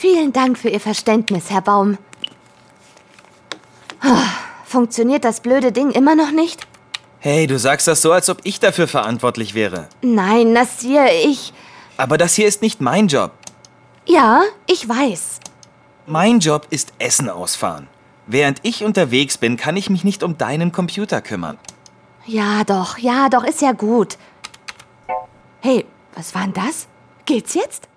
Vielen Dank für Ihr Verständnis, Herr Baum. Funktioniert das blöde Ding immer noch nicht? Hey, du sagst das so, als ob ich dafür verantwortlich wäre. Nein, Nassir, Aber das hier ist nicht mein Job. Ja, ich weiß. Mein Job ist Essen ausfahren. Während ich unterwegs bin, kann ich mich nicht um deinen Computer kümmern. Ja doch, ist ja gut. Hey, was war denn das? Geht's jetzt?